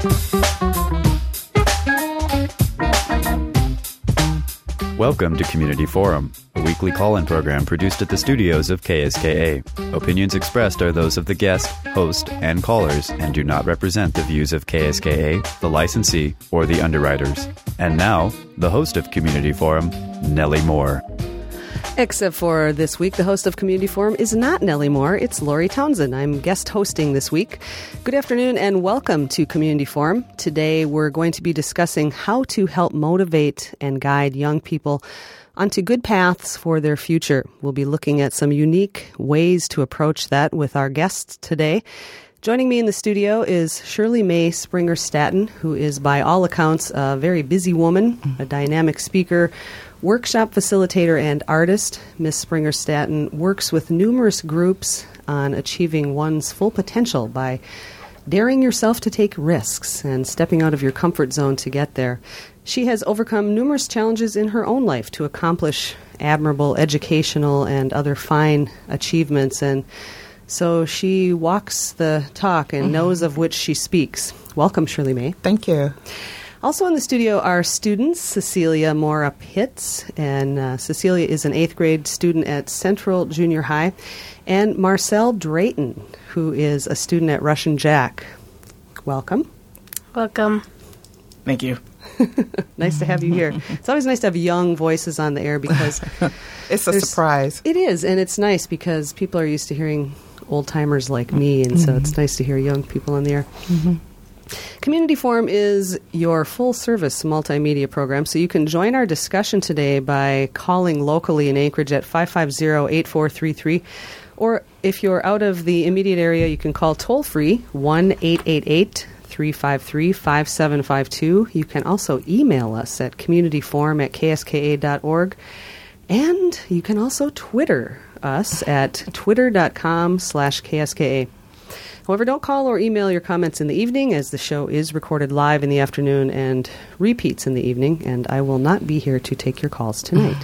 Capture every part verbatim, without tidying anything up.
Welcome to Community Forum, a weekly call-in program produced at the studios of K S K A. Opinions expressed are those of the guest, host, and callers and do not represent the views of K S K A, the licensee, or the underwriters. And now, the host of Community Forum, Nellie Moore. Except for this week, the host of Community Forum is not Nellie Moore, it's Lori Townsend. I'm guest hosting this week. Good afternoon and welcome to Community Forum. Today we're going to be discussing how to help motivate and guide young people onto good paths for their future. We'll be looking at some unique ways to approach that with our guests today. Joining me in the studio is Shirley Mae Springer Staton, who is by all accounts a very busy woman, a dynamic speaker, workshop facilitator, and artist. Miz Springer Staton works with numerous groups on achieving one's full potential by daring yourself to take risks and stepping out of your comfort zone to get there. She has overcome numerous challenges in her own life to accomplish admirable educational and other fine achievements, and so she walks the talk and mm-hmm. knows of which she speaks. Welcome, Shirley Mae. Thank you. Also in the studio are students, Cecilia Mora Pitts, and uh, Cecilia is an eighth grade student at Central Junior High, and Marcel Drayton, who is a student at Russian Jack. Welcome. Welcome. Thank you. Nice to have you here. It's always nice to have young voices on the air because it's a surprise. It is, and it's nice because people are used to hearing old-timers like me, and mm-hmm. so it's nice to hear young people on the air. Mm-hmm. Community Forum is your full-service multimedia program, so you can join our discussion today by calling locally in Anchorage at five five zero, eight four three three, or if you're out of the immediate area, you can call toll-free one eight eight eight, three five three, five seven five two. You can also email us at communityforum at k s k a dot org, and you can also Twitter us at twitter.com slash kska. However, don't call or email your comments in the evening, as the show is recorded live in the afternoon and repeats in the evening, and I will not be here to take your calls tonight.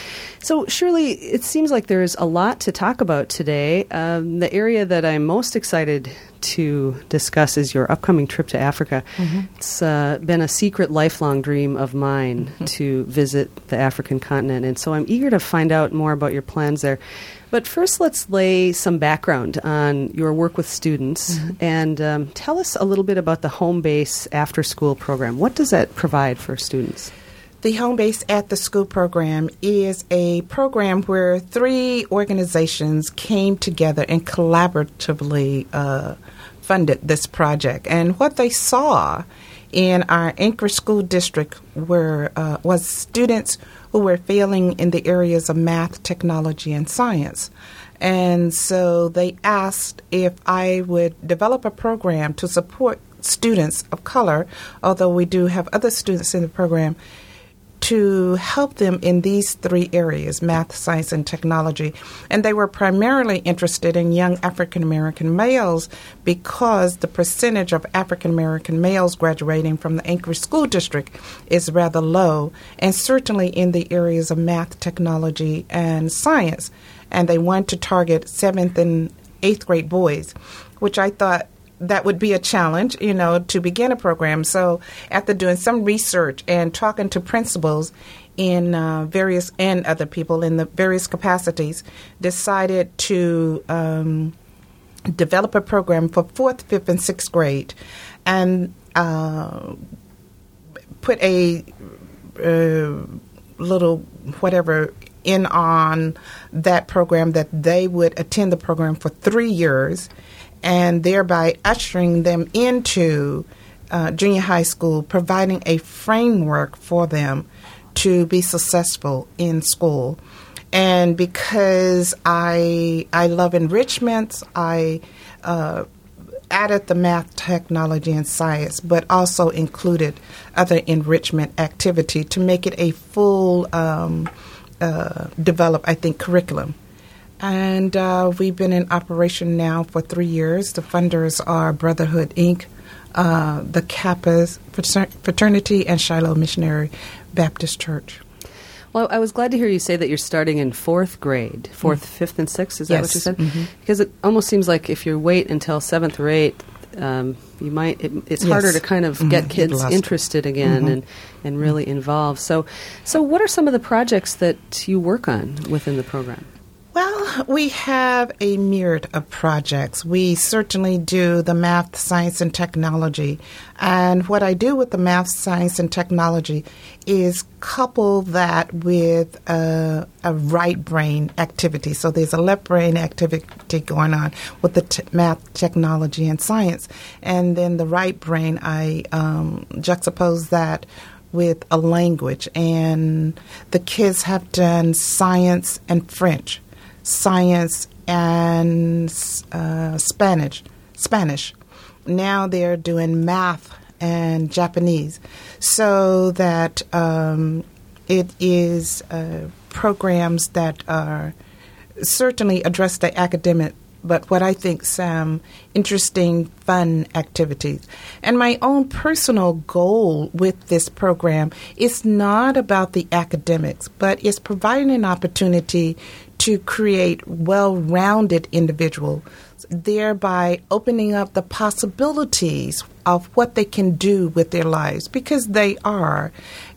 So, Shirley, it seems like there's a lot to talk about today. Um, the area that I'm most excited to discuss is your upcoming trip to Africa. Mm-hmm. It's uh, been a secret, lifelong dream of mine mm-hmm. to visit the African continent, and so I'm eager to find out more about your plans there. But first, let's lay some background on your work with students mm-hmm. and um, tell us a little bit about the Home Base After School program. What does that provide for students? The Home Base at the School program is a program where three organizations came together and collaboratively uh, funded this project. And what they saw in our Anchorage School District were uh, was students who were failing in the areas of math, technology, and science. And so they asked if I would develop a program to support students of color, although we do have other students in the program, to help them in these three areas, math, science, and technology. And they were primarily interested in young African-American males because the percentage of African-American males graduating from the Anchorage School District is rather low, and certainly in the areas of math, technology, and science. And they wanted to target seventh and eighth grade boys, which I thought that would be a challenge, you know, to begin a program. So after doing some research and talking to principals in uh, various and other people in the various capacities, decided to um, develop a program for fourth, fifth, and sixth grade, and uh, put a uh, little whatever in on that program that they would attend the program for three years. And thereby ushering them into uh, junior high school, providing a framework for them to be successful in school. And because I I love enrichment, I uh, added the math, technology, and science, but also included other enrichment activity to make it a full um, uh, developed, I think, curriculum. And uh, we've been in operation now for three years. The funders are Brotherhood, Incorporated, uh, the Kappas Fraternity, and Shiloh Missionary Baptist Church. Well, I was glad to hear you say that you're starting in fourth grade, fourth, mm-hmm. fifth, and sixth. Is that yes. what you said? Mm-hmm. Because it almost seems like if you wait until seventh or eighth, um, you might it, it's Yes. harder to kind of Mhm. get kids Lost. interested again Mhm. and and really involved. So, so what are some of the projects that you work on within the program? Well, we have a myriad of projects. We certainly do the math, science, and technology. And what I do with the math, science, and technology is couple that with a, a right brain activity. So there's a left brain activity going on with the t- math, technology, and science. And then the right brain, I um, juxtapose that with a language. And the kids have done science and French, science and uh, Spanish. Spanish. Now they're doing math and Japanese, so that um, it is uh, programs that are certainly address the academic, but what I think some interesting, fun activities. And my own personal goal with this program is not about the academics, but it's providing an opportunity to create well-rounded individuals, thereby opening up the possibilities of what they can do with their lives, because they are,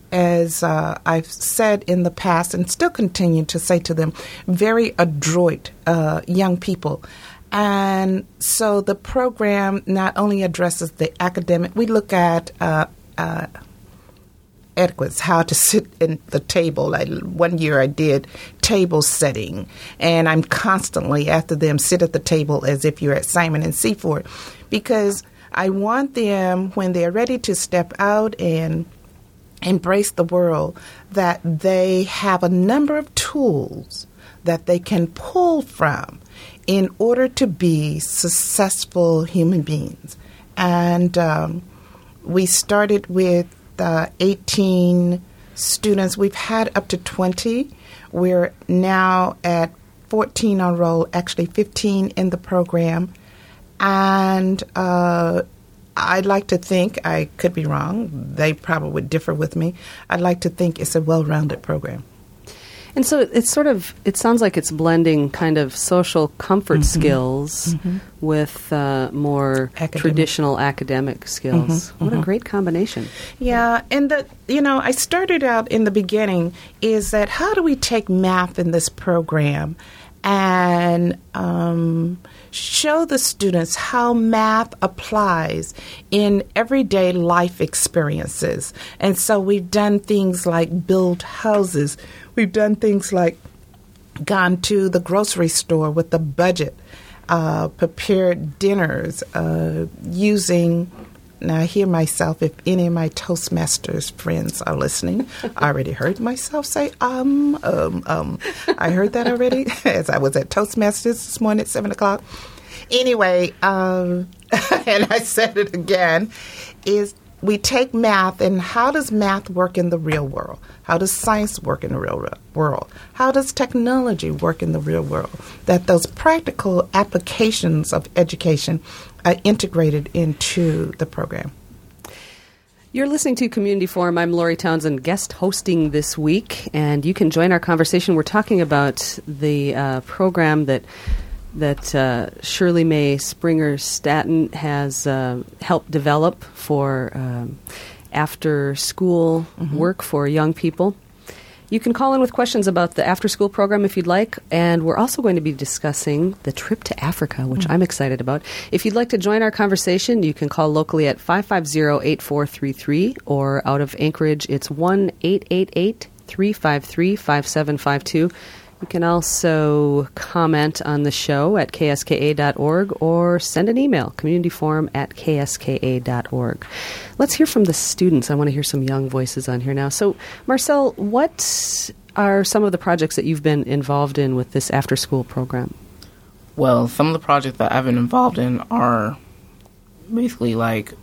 as uh, I've said in the past and still continue to say to them, very adroit uh, young people. And so the program not only addresses the academic, we look at uh, uh, etiquettes, how to sit in the table. I, one year I did table setting, and I'm constantly after them sit at the table as if you're at Simon and Seaford, because I want them, when they're ready to step out and embrace the world, that they have a number of tools that they can pull from in order to be successful human beings. And um, we started with uh, eighteen students. We've had up to twenty. We're now at fourteen on roll, actually fifteen in the program. And uh, I'd like to think, I could be wrong, they probably would differ with me, I'd like to think it's a well-rounded program. And so it's sort of, it sounds like it's blending kind of social comfort Mm-hmm. skills Mm-hmm. with uh, more Academic. traditional academic skills. Mm-hmm. What a Mm-hmm. great combination. Yeah, and the you know, I started out in the beginning is that how do we take math in this program and um, show the students how math applies in everyday life experiences. And so we've done things like build houses. We've done things like gone to the grocery store with a budget, uh, prepared dinners, uh, using... Now, I hear myself, if any of my Toastmasters friends are listening, I already heard myself say, um, um, um. I heard that already as I was at Toastmasters this morning at seven o'clock. Anyway, um, and I said it again, is we take math, and how does math work in the real world? How does science work in the real world? How does technology work in the real world? That those practical applications of education are integrated into the program. You're listening to Community Forum. I'm Lori Townsend, guest hosting this week, and you can join our conversation. We're talking about the uh, program that that uh, Shirley Mae Springer Staton has uh, helped develop for um, after-school mm-hmm. work for young people. You can call in with questions about the after-school program if you'd like, and we're also going to be discussing the trip to Africa, which mm-hmm. I'm excited about. If you'd like to join our conversation, you can call locally at five five zero, eight four three three, or out of Anchorage, it's one eight eight eight, three five three, five seven five two. You can also comment on the show at k s k a dot org or send an email, communityforum at k s k a dot org. Let's hear from the students. I want to hear some young voices on here now. So, Marcel, what are some of the projects that you've been involved in with this after-school program? Well, some of the projects that I've been involved in are basically like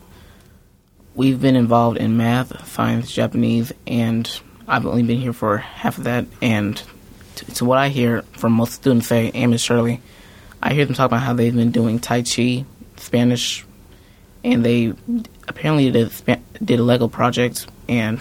we've been involved in math, science, Japanese, and I've only been here for half of that, and to what I hear from most students say, and Miz Shirley, I hear them talk about how they've been doing Tai Chi, Spanish, and they apparently did, did a Lego project, and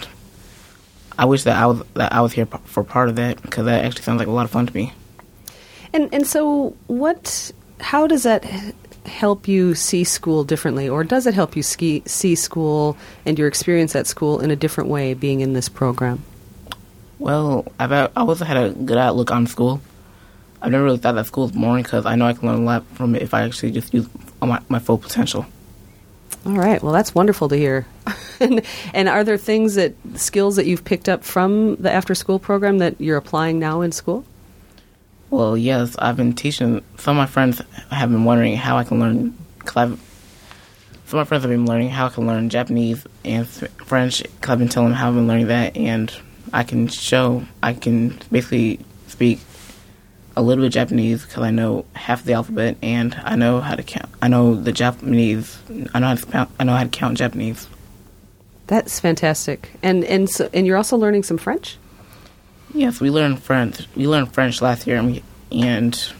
I wish that I was that I was here for part of that, because that actually sounds like a lot of fun to me. And and so what? How does that help you see school differently, or does it help you ski, see school and your experience at school in a different way being in this program? Well, I've I always had a good outlook on school. I've never really thought that school is boring because I know I can learn a lot from it if I actually just use my, my full potential. All right. Well, that's wonderful to hear. and, and are there things that, skills that you've picked up from the after-school program that you're applying now in school? Well, yes. I've been teaching. Some of my friends have been wondering how I can learn. Cause I've, some of my friends have been learning how I can learn Japanese and French because I've been telling them how I've been learning that, and I can show, I can basically speak a little bit of Japanese because I know half the alphabet and I know how to count. I know the Japanese. I know how to count. I know how to count Japanese. That's fantastic. And and so, and you're also learning some French? Yes, we learned French. We learned French last year, and, we, and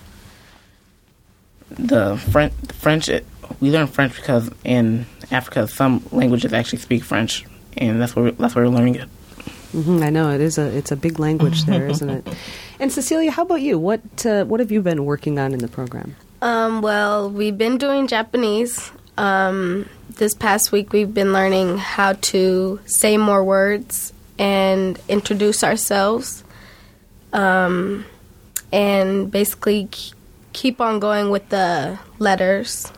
the French. French. We learned French because in Africa, some languages actually speak French, and that's where we, that's where we're learning it. Mm-hmm, I know it is a it's a big language there, isn't it? And Cecilia, how about you? What uh, what have you been working on in the program? Um, well, we've been doing Japanese. Um, this past week, we've been learning how to say more words and introduce ourselves, um, and basically k- keep on going with the letters.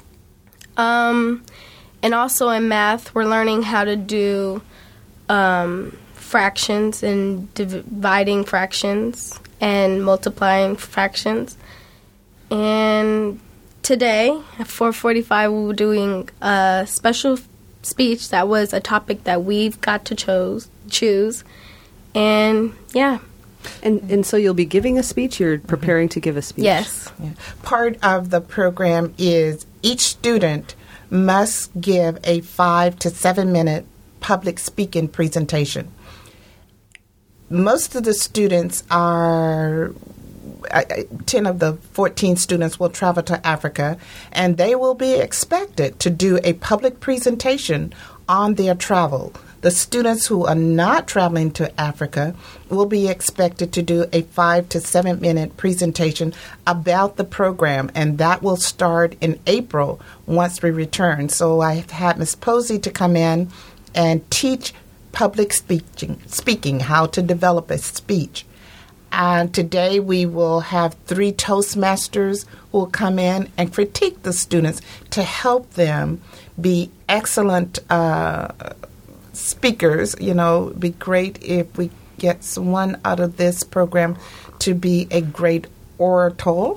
Um, and also in math, we're learning how to do um, fractions and dividing fractions and multiplying fractions. And today at four forty-five we were doing a special speech that was a topic that we've got to chose, choose. And yeah. And and so you'll be giving a speech? You're preparing to give a speech? Yes. Yeah. Part of the program is each student must give a five to seven minute public speaking presentation. Most of the students are, uh, ten of the fourteen students will travel to Africa, and they will be expected to do a public presentation on their travel. The students who are not traveling to Africa will be expected to do a five to seven minute presentation about the program, and that will start in April once we return. So I've had Miz Posey to come in and teach public speaking, speaking, how to develop a speech. And today we will have three Toastmasters who will come in and critique the students to help them be excellent uh, speakers. You know, it'd be great if we get someone out of this program to be a great orator.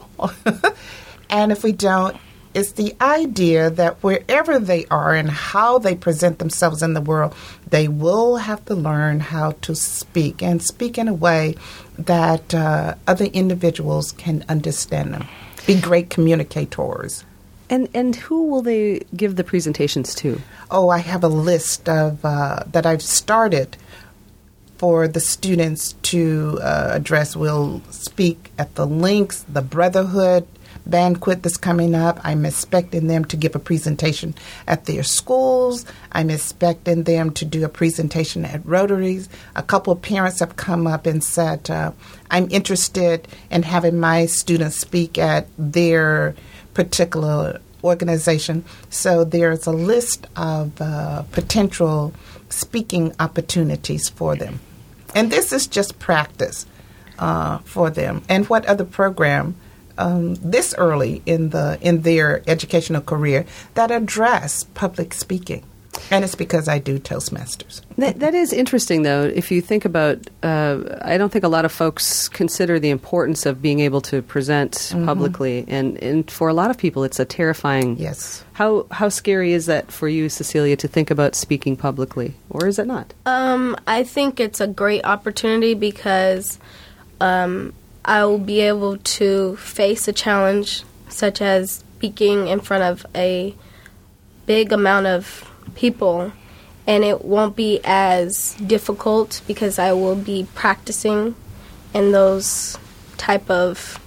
And if we don't, it's the idea that wherever they are and how they present themselves in the world, they will have to learn how to speak and speak in a way that uh, other individuals can understand them. Be great communicators. And and who will they give the presentations to? Oh, I have a list of uh, that I've started for the students to uh, address. We'll speak at the Links, the Brotherhood banquet that's coming up. I'm expecting them to give a presentation at their schools. I'm expecting them to do a presentation at Rotaries. A couple of parents have come up and said, uh, I'm interested in having my students speak at their particular organization. So there's a list of uh, potential speaking opportunities for them. And this is just practice uh, for them. And what other program Um, this early in the in their educational career that address public speaking, and it's because I do Toastmasters. That, that is interesting, though. If you think about, uh, I don't think a lot of folks consider the importance of being able to present mm-hmm. publicly, and, and for a lot of people, it's a terrifying. Yes. How how scary is that for you, Cecilia, to think about speaking publicly, or is it not? Um, I think it's a great opportunity because. Um, I will be able to face a challenge such as speaking in front of a big amount of people, and it won't be as difficult because I will be practicing in those type of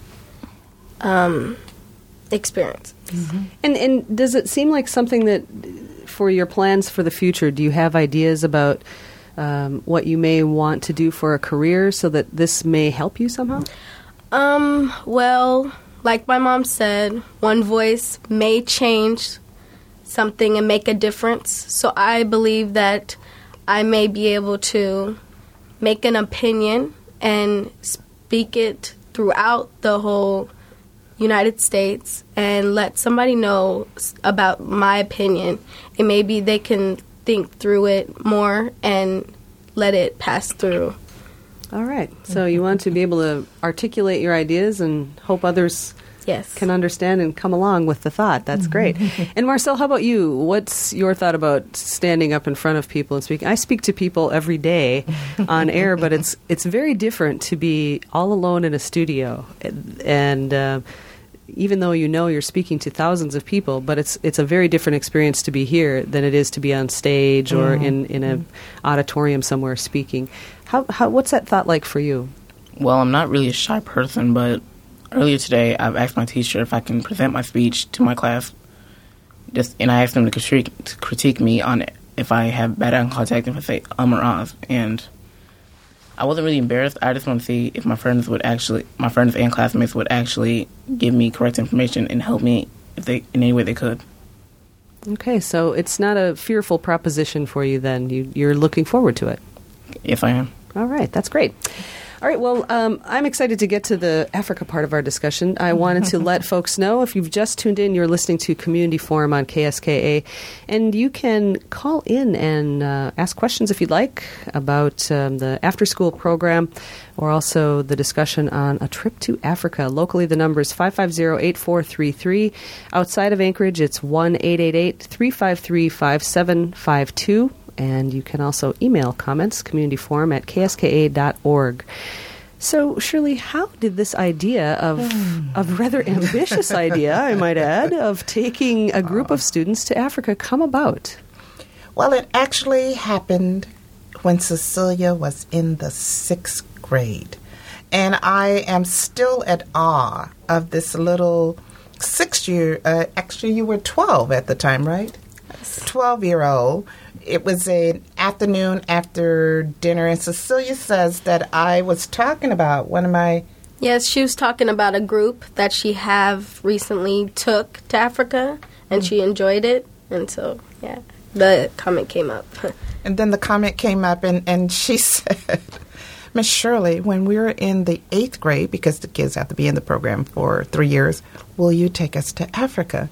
um, experiences. Mm-hmm. And and does it seem like something that, for your plans for the future, do you have ideas about Um, what you may want to do for a career so that this may help you somehow? Um, well, like my mom said, one voice may change something and make a difference. So I believe that I may be able to make an opinion and speak it throughout the whole United States and let somebody know about my opinion. And maybe they can think through it more and let it pass through. All right. So you want to be able to articulate your ideas and hope others yes. can understand and come along with the thought. That's great. And Marcel, how about you? What's your thought about standing up in front of people and speaking? I speak to people every day on air, but it's it's very different to be all alone in a studio. And uh, even though you know you're speaking to thousands of people, but it's it's a very different experience to be here than it is to be on stage or mm-hmm. in, in an auditorium somewhere speaking. How, how what's that thought like for you? Well, I'm not really a shy person, but earlier today I've asked my teacher if I can present my speech to my class, just and I asked them to critique, to critique me on if I have bad eye contact, if I say um or ahs, and I wasn't really embarrassed. I just want to see if my friends would actually, my friends and classmates would actually give me correct information and help me if they in any way they could. Okay, so it's not a fearful proposition for you then. You, you're looking forward to it. Yes, I am. All right, that's great. All right, well, um, I'm excited to get to the Africa part of our discussion. I wanted to let folks know, if you've just tuned in, you're listening to Community Forum on K S K A, and you can call in and uh, ask questions if you'd like about um, the after-school program or also the discussion on a trip to Africa. Locally, the number is five five zero, eight four three three. Outside of Anchorage, it's one eight eight eight, three five three, five seven five two. And you can also email comments, communityforum at k s k a dot org. So, Shirley, how did this idea of a rather ambitious idea, I might add, of taking a group of students to Africa come about? Well, it actually happened when Cecilia was in the sixth grade. And I am still at awe of this little six-year, uh, actually you were twelve at the time, right? twelve-year-old. It was an afternoon after dinner, and Cecilia says that I was talking about one of my... Yes, she was talking about a group that she have recently took to Africa, and mm. she enjoyed it, and so, yeah, the comment came up. And then the comment came up, and, and she said, Miss Shirley, when we were in the eighth grade, because the kids have to be in the program for three years, will you take us to Africa?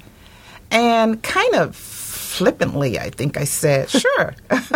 And kind of flippantly, I think I said, sure.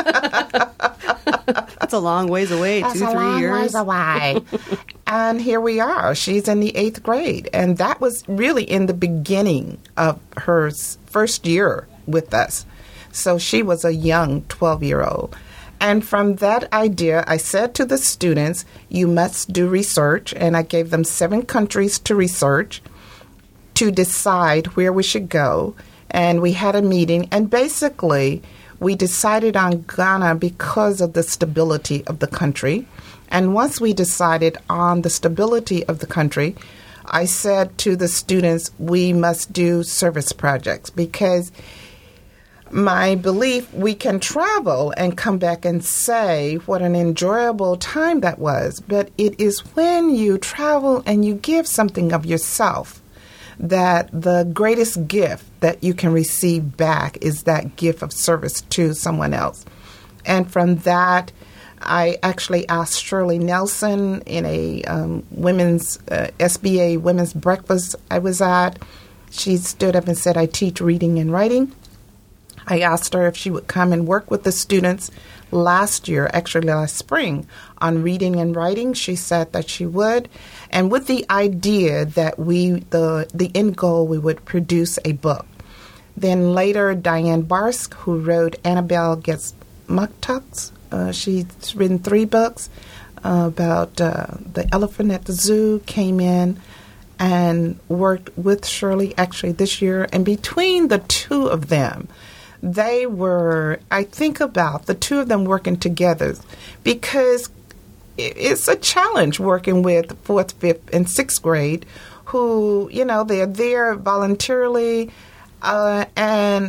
That's a long ways away, That's two, a three long years. ways away. And here we are. She's in the eighth grade. And that was really in the beginning of her first year with us. So she was a young twelve-year-old. And from that idea, I said to the students, you must do research. And I gave them seven countries to research to decide where we should go. And we had a meeting, and basically we decided on Ghana because of the stability of the country. And once we decided on the stability of the country, I said to the students, we must do service projects, because my belief, we can travel and come back and say what an enjoyable time that was. But it is when you travel and you give something of yourself that the greatest gift that you can receive back is that gift of service to someone else. And from that, I actually asked Shirley Nelson in a um, women's uh, S B A women's breakfast I was at. She stood up and said, I teach reading and writing. I asked her if she would come and work with the students last year, actually last spring, on reading and writing. She said that she would. And with the idea that we, the, the end goal, we would produce a book. Then later, Diane Barsk, who wrote Annabelle Gets Muktucks, uh, she's written three books uh, about uh, the elephant at the zoo, came in and worked with Shirley actually this year. And between the two of them, they were, I think about the two of them working together, because it's a challenge working with fourth, fifth, and sixth grade who, you know, they're there voluntarily, uh, and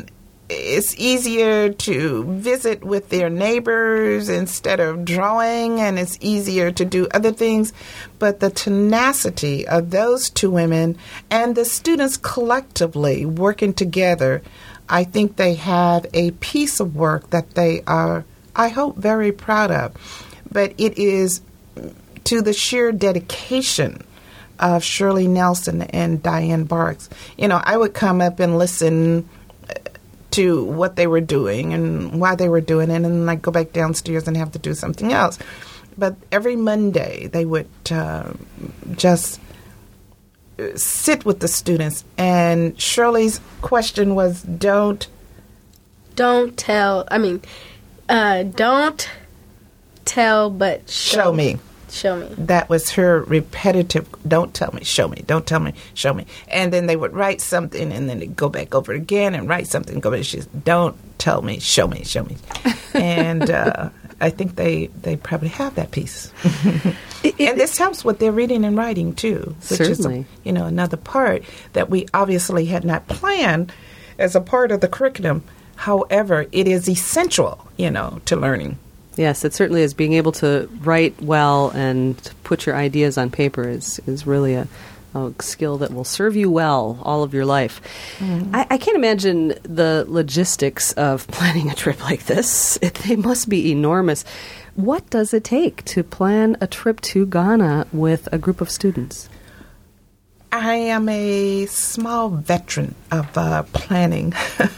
it's easier to visit with their neighbors instead of drawing, and it's easier to do other things. But the tenacity of those two women and the students collectively working together, I think they have a piece of work that they are, I hope, very proud of. But it is to the sheer dedication of Shirley Nelson and Diane Barks. You know, I would come up and listen to what they were doing and why they were doing it, and then I'd go back downstairs and have to do something else. But every Monday, they would uh, just sit with the students, and Shirley's question was, don't... Don't tell, I mean, uh, don't tell, but show, show me. Show me. That was her repetitive, don't tell me, show me, don't tell me, show me. And then they would write something, and then they'd go back over it again and write something, go back. She's, don't tell me, show me, show me. And uh, I think they, they probably have that piece. it, it, and this helps with their reading and writing, too. Which certainly. is, you know, another part that we obviously had not planned as a part of the curriculum. However, it is essential, you know, to learning. Yes, it certainly is. Being able to write well and to put your ideas on paper is, is really a, a skill that will serve you well all of your life. Mm-hmm. I, I can't imagine the logistics of planning a trip like this. It, they must be enormous. What does it take to plan a trip to Ghana with a group of students? I am a small veteran of uh, planning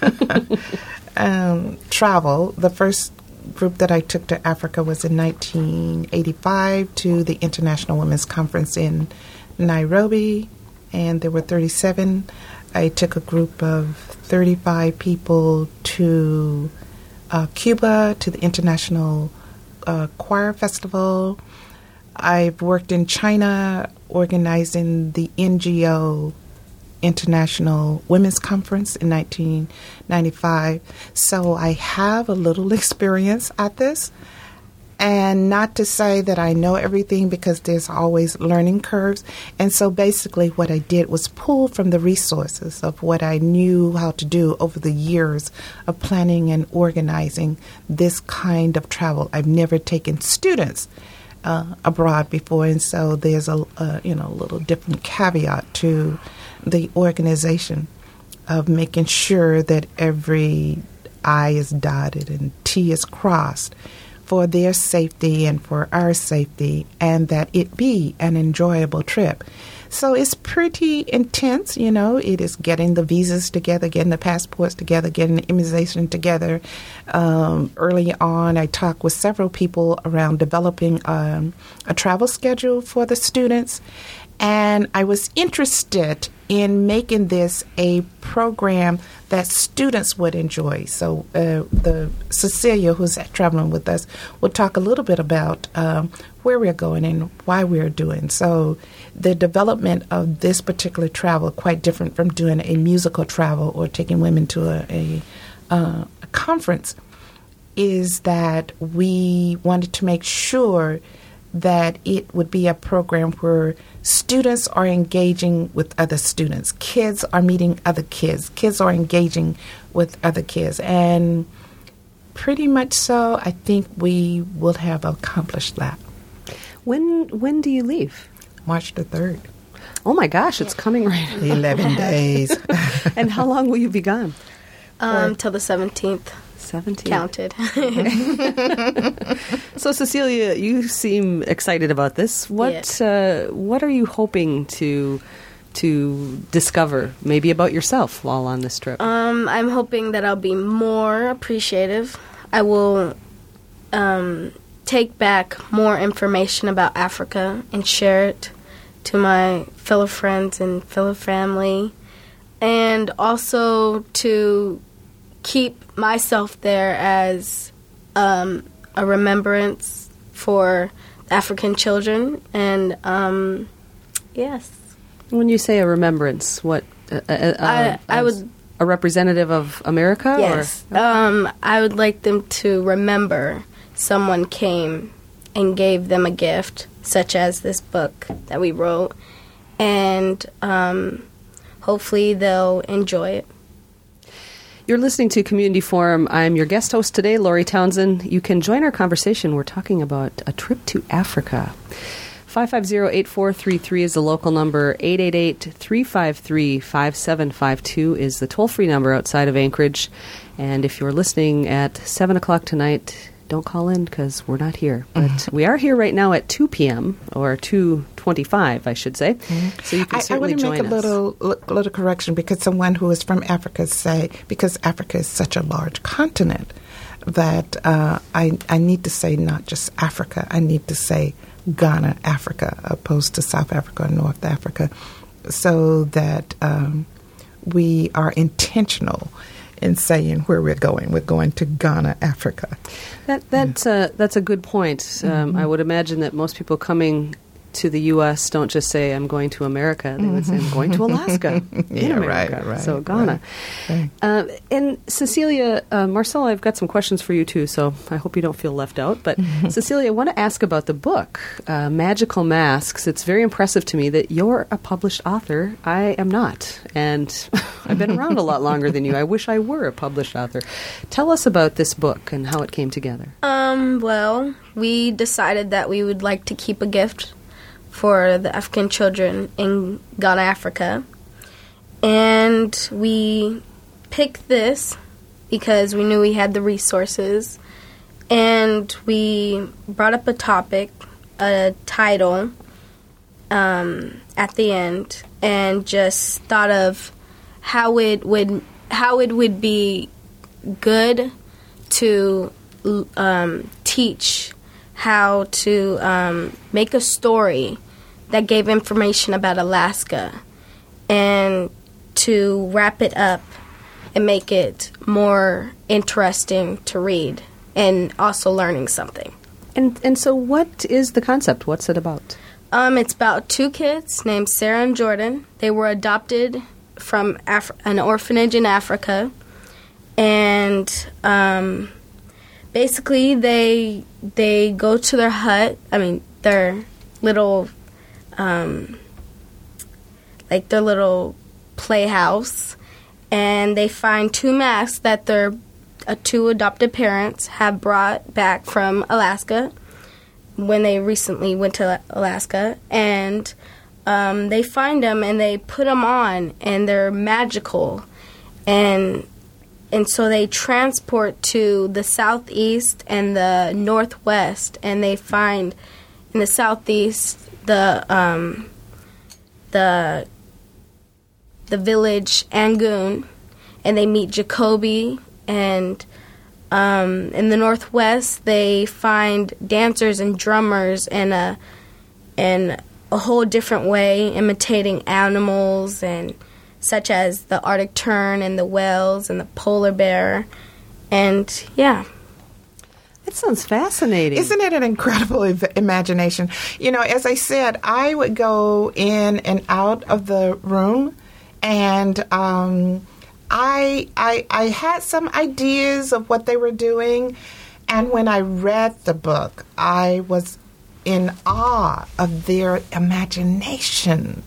um, travel. The first group that I took to Africa was in nineteen eighty-five to the International Women's Conference in Nairobi, and there were thirty-seven. I took a group of thirty-five people to uh, Cuba, to the International uh, Choir Festival. I've worked in China organizing the N G O International Women's Conference in nineteen ninety-five. So I have a little experience at this. And not to say that I know everything, because there's always learning curves. And so basically what I did was pull from the resources of what I knew how to do over the years of planning and organizing this kind of travel. I've never taken students uh, abroad before, and so there's a, a you know, little different caveat to the organization of making sure that every I is dotted and T is crossed for their safety and for our safety, and that it be an enjoyable trip. So it's pretty intense, you know. It is getting the visas together, getting the passports together, getting the immunization together. Um, early on, I talked with several people around developing um, a travel schedule for the students. And I was interested in making this a program that students would enjoy. So uh, the Cecilia, who's traveling with us, will talk a little bit about um, where we're going and why we're doing. So the development of this particular travel, quite different from doing a musical travel or taking women to a, a, uh, a conference, is that we wanted to make sure that it would be a program where students are engaging with other students. Kids are meeting other kids. Kids are engaging with other kids. And pretty much so, I think we will have accomplished that. When when do you leave? March the third. Oh, my gosh, it's coming right up. eleven days. And how long will you be gone? Um, till the seventeenth. seventeen. Counted. So, Cecilia, you seem excited about this. What Yes. uh, what are you hoping to to discover, maybe about yourself, while on this trip? Um, I'm hoping that I'll be more appreciative. I will um, take back more information about Africa and share it to my fellow friends and fellow family, and also to keep myself there as um, a remembrance for African children. And um, yes. When you say a remembrance, what? Uh, uh, I- I as would- a representative of America? Yes. Or? Um, I would like them to remember someone came and gave them a gift, such as this book that we wrote, and um, hopefully they'll enjoy it. You're listening to Community Forum. I'm your guest host today, Lori Townsend. You can join our conversation. We're talking about a trip to Africa. five five zero, eight four three three is the local number. eight eight eight, three five three, five seven five two is the toll-free number outside of Anchorage. And if you're listening at seven o'clock tonight, don't call in because we're not here. But mm-hmm. we are here right now at two p.m. or two twenty-five, I should say. Mm-hmm. So you can I, certainly I want to join make a us. little, little correction because someone who is from Africa say, because Africa is such a large continent, that uh, I, I need to say not just Africa. I need to say Ghana, Africa, opposed to South Africa or North Africa, so that um, we are intentional in saying where we're going. We're going to Ghana, Africa. That that's yeah. a that's a good point. Um, mm-hmm. I would imagine that most people coming to the U S don't just say, I'm going to America. They would say, I'm going to Alaska in yeah, America. Right, right, so Ghana. Right, right. Uh, and Cecilia, uh, Marcella, I've got some questions for you too, so I hope you don't feel left out. But Cecilia, I want to ask about the book, uh, Magical Masks. It's very impressive to me that you're a published author. I am not. And I've been around a lot longer than you. I wish I were a published author. Tell us about this book and how it came together. Um, well, we decided that we would like to keep a gift for the African children in Ghana, Africa. And we picked this because we knew we had the resources. And we brought up a topic, a title, um, at the end, and just thought of how it would how it would be good to um, teach how to um, make a story that gave information about Alaska, and to wrap it up and make it more interesting to read and also learning something. And and so what is the concept? What's it about? Um, it's about two kids named Sarah and Jordan. They were adopted from Af- an orphanage in Africa, and um, basically they they go to their hut. I mean, their little, um, like their little playhouse, and they find two masks that their uh, two adopted parents have brought back from Alaska when they recently went to Alaska, and um, they find them and they put them on, and they're magical, and and so they transport to the southeast and the northwest, and they find in the southeast the um, the the village Angoon, and they meet Jacoby, and um, in the northwest they find dancers and drummers in a in a whole different way, imitating animals, and such as the Arctic tern and the whales and the polar bear, and yeah. That sounds fascinating. Isn't it an incredible ev- imagination? You know, as I said, I would go in and out of the room, and um, I, I, I had some ideas of what they were doing, and when I read the book, I was in awe of their imagination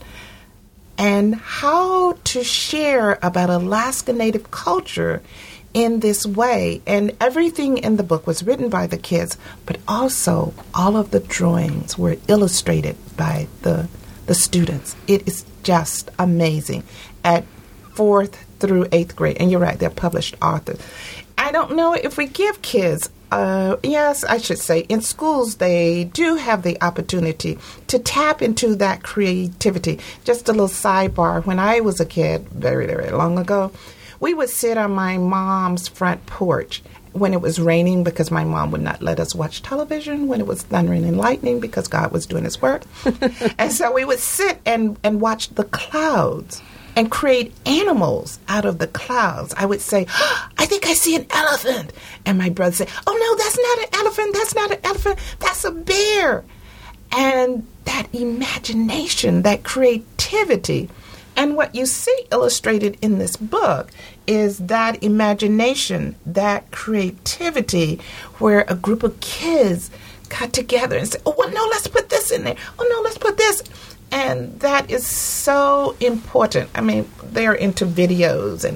and how to share about Alaska Native culture in this way. And everything in the book was written by the kids, but also all of the drawings were illustrated by the the students. It is just amazing. At fourth through eighth grade, and you're right, they're published authors. I don't know if we give kids, uh, yes, I should say, in schools they do have the opportunity to tap into that creativity. Just a little sidebar, when I was a kid, very, very long ago, we would sit on my mom's front porch when it was raining, because my mom would not let us watch television when it was thundering and lightning, because God was doing his work. And so we would sit and, and watch the clouds and create animals out of the clouds. I would say, oh, I think I see an elephant. And my brother would say, oh, no, that's not an elephant. That's not an elephant. That's a bear. And that imagination, that creativity. And what you see illustrated in this book is that imagination, that creativity, where a group of kids got together and said, oh, well, no, let's put this in there. Oh, no, let's put this. And that is so important. I mean, they're into videos and,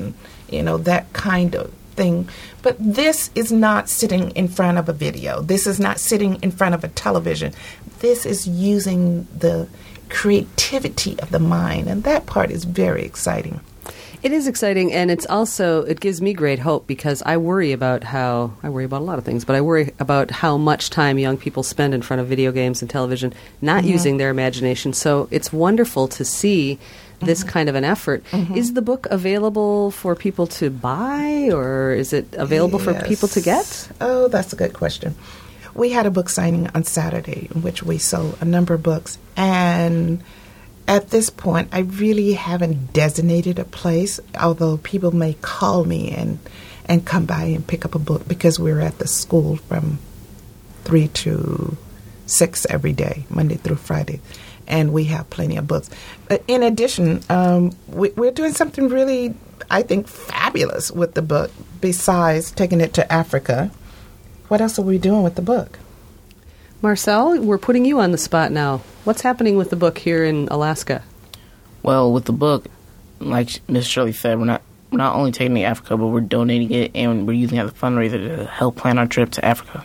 you know, that kind of thing. But this is not sitting in front of a video. This is not sitting in front of a television. This is using the creativity of the mind, and that part is very exciting. It is exciting, and it's also, it gives me great hope because I worry about how, I worry about a lot of things, but I worry about how much time young people spend in front of video games and television, not mm-hmm. using their imagination. So it's wonderful to see this mm-hmm. kind of an effort. Mm-hmm. Is the book available for people to buy, or is it available yes. for people to get? Oh, that's a good question. We had a book signing on Saturday in which we sold a number of books, and at this point, I really haven't designated a place, although people may call me and, and come by and pick up a book because we're at the school from three to six every day, Monday through Friday, and we have plenty of books. But in addition, um, we, we're doing something really, I think, fabulous with the book, besides taking it to Africa. What else are we doing with the book? Marcel, we're putting you on the spot now. What's happening with the book here in Alaska? Well, with the book, like Miz Shirley said, we're not we're not only taking it to Africa, but we're donating it, and we're using it as a fundraiser to help plan our trip to Africa.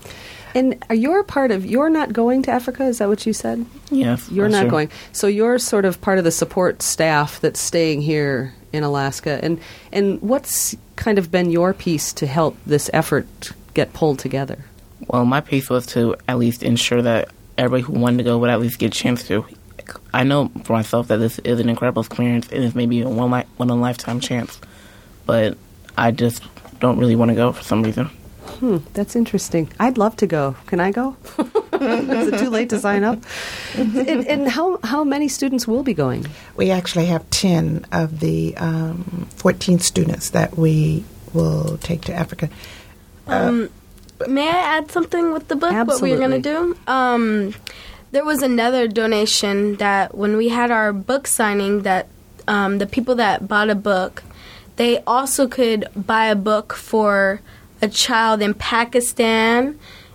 And are you part of, you're not going to Africa? Is that what you said? Yes. You're not sure. going. So you're sort of part of the support staff that's staying here in Alaska. And, and what's kind of been your piece to help this effort get pulled together? Well, my piece was to at least ensure that everybody who wanted to go would at least get a chance to. I know for myself that this is an incredible experience, and it's maybe a one li- one in a lifetime chance, but I just don't really want to go for some reason. Hmm, that's interesting. I'd love to go. Can I go? Is it too late to sign up? and and how, how many students will be going? We actually have ten of the um, fourteen students that we will take to Africa. Um, uh, may I add something with the book? Absolutely. What we're going to do? Um, there was another donation that when we had our book signing, that um, the people that bought a book, they also could buy a book for a child in Pakistan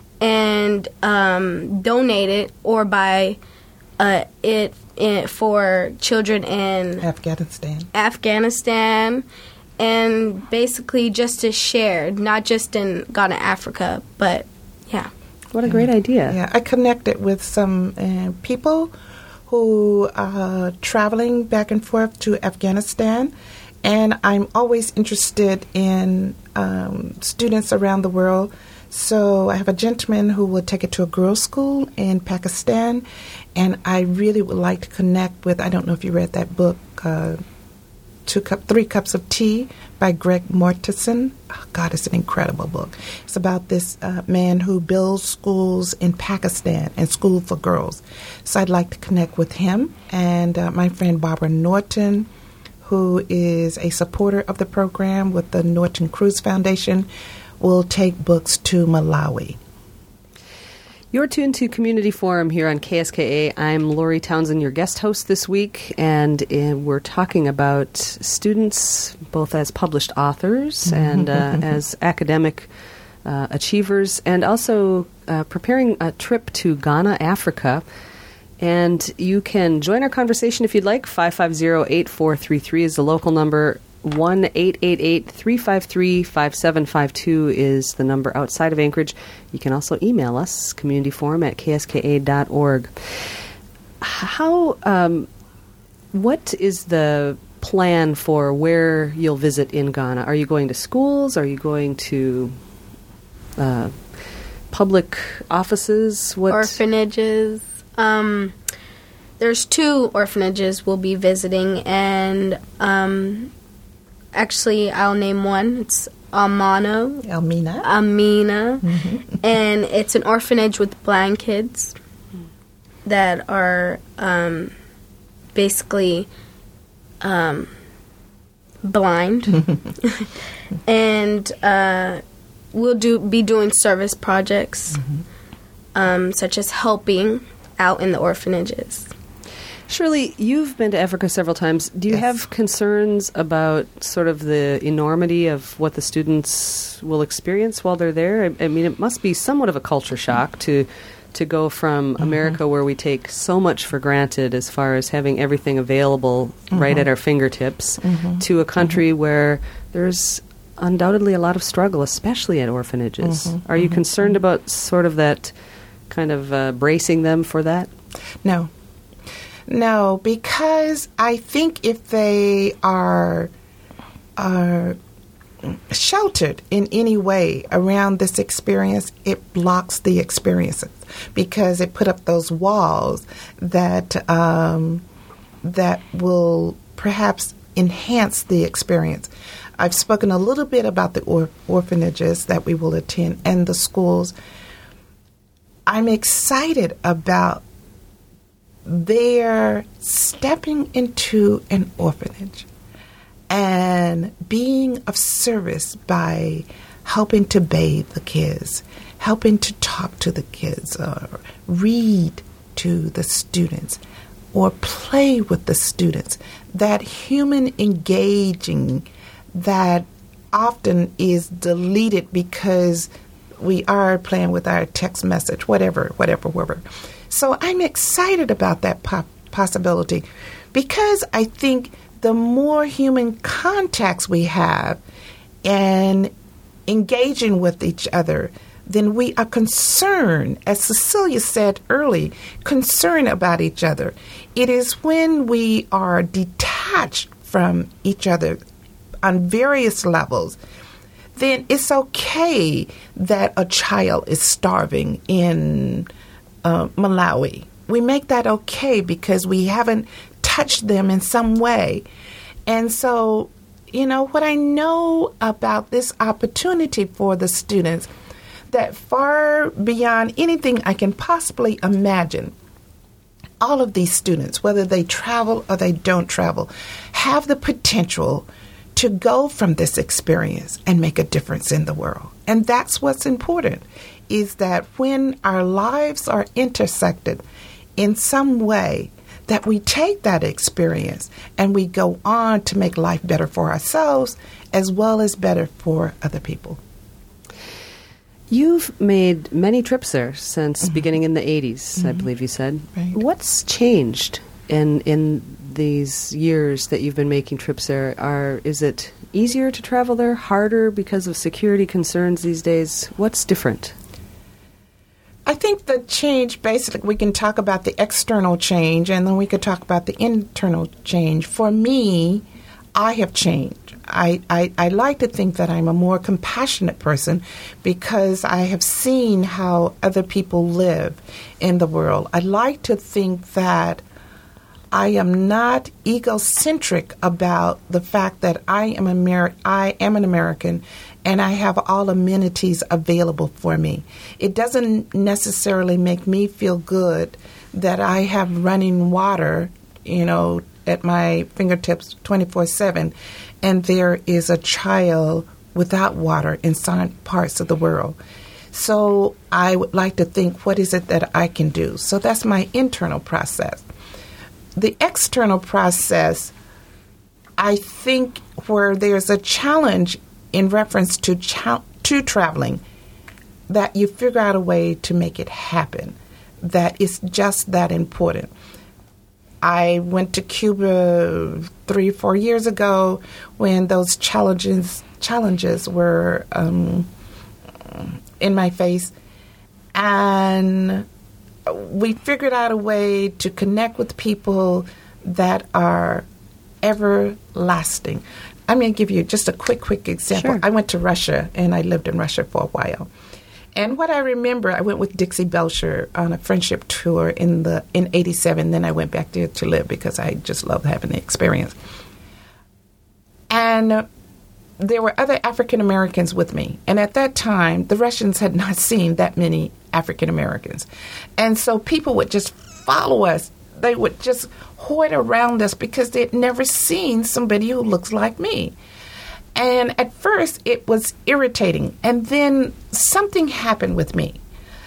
and um, donate it, or buy uh, it, it for children in Afghanistan. Afghanistan, and basically just to share, not just in Ghana, Africa, but yeah. What a great idea. Yeah, I connected with some uh, people who are traveling back and forth to Afghanistan, and I'm always interested in um, students around the world. So I have a gentleman who will take it to a girls' school in Pakistan, and I really would like to connect with, I don't know if you read that book, uh, Two cup, Three Cups of Tea by Greg Mortensen. Oh, God, it's an incredible book. It's about this uh, man who builds schools in Pakistan and school for girls. So I'd like to connect with him. And uh, my friend Barbara Norton, who is a supporter of the program with the Norton Cruz Foundation, will take books to Malawi. You're tuned to Community Forum here on K S K A. I'm Lori Townsend, your guest host this week, and uh, we're talking about students, both as published authors and uh, as academic uh, achievers, and also uh, preparing a trip to Ghana, Africa. And you can join our conversation if you'd like. five five zero, eight four three three is the local number. one eight eight eight, three five three, five seven five two is the number outside of Anchorage. You can also email us, communityforum at k s k a dot org. How, um, what is the plan for where you'll visit in Ghana? Are you going to schools? Are you going to uh, public offices? What? Orphanages. Um, there's two orphanages we'll be visiting, and um, actually I'll name one. It's Amano. Almina. Amina. Mm-hmm. And it's an orphanage with blind kids that are um, basically um, blind. And uh, we'll do be doing service projects, mm-hmm. um, such as helping out in the orphanages. Shirley, you've been to Africa several times. Do you Yes. have concerns about sort of the enormity of what the students will experience while they're there? I, I mean, it must be somewhat of a culture shock to to go from mm-hmm. America, where we take so much for granted as far as having everything available mm-hmm. right at our fingertips, mm-hmm. to a country mm-hmm. where there's undoubtedly a lot of struggle, especially at orphanages. Mm-hmm. Are you mm-hmm. concerned about sort of that kind of uh, bracing them for that? No. No, because I think if they are are sheltered in any way around this experience, it blocks the experiences, because it put up those walls that um, that will perhaps enhance the experience. I've spoken a little bit about the or- orphanages that we will attend and the schools. I'm excited about their stepping into an orphanage and being of service by helping to bathe the kids, helping to talk to the kids, or read to the students, or play with the students. That human engaging that often is deleted because we are playing with our text message, whatever, whatever, whatever. So I'm excited about that po- possibility, because I think the more human contacts we have and engaging with each other, then we are concerned, as Cecilia said early, concerned about each other. It is when we are detached from each other on various levels, then it's okay that a child is starving in uh, Malawi. We make that okay because we haven't touched them in some way. And so, you know, what I know about this opportunity for the students, that far beyond anything I can possibly imagine, all of these students, whether they travel or they don't travel, have the potential to go from this experience and make a difference in the world. And that's what's important, is that when our lives are intersected in some way, that we take that experience and we go on to make life better for ourselves as well as better for other people. You've made many trips there since mm-hmm. beginning in the eighties, mm-hmm. I believe you said. Right. What's changed in in these years that you've been making trips there? Are is it easier to travel there, harder because of security concerns these days? What's different? I think the change, basically, we can talk about the external change, and then we could talk about the internal change. For me, I have changed. I, I, I like to think that I'm a more compassionate person because I have seen how other people live in the world. I like to think that I am not egocentric about the fact that I am Amer- I am an American and I have all amenities available for me. It doesn't necessarily make me feel good that I have running water, you know, at my fingertips twenty-four seven, and there is a child without water in some parts of the world. So I would like to think, what is it that I can do? So that's my internal process. The external process, I think, where there's a challenge in reference to cha- to traveling, that you figure out a way to make it happen, that it's just that important. I went to Cuba three, four years ago when those challenges challenges were um, in my face, and we figured out a way to connect with people that are everlasting. I'm going to give you just a quick, quick example. Sure. I went to Russia, and I lived in Russia for a while. And what I remember, I went with Dixie Belcher on a friendship tour in the in eighty-seven. Then I went back there to live because I just loved having the experience. And uh, there were other African Americans with me. And at that time, the Russians had not seen that many African Americans. And so people would just follow us. They would just hoard around us because they'd never seen somebody who looks like me. And at first, it was irritating. And then something happened with me.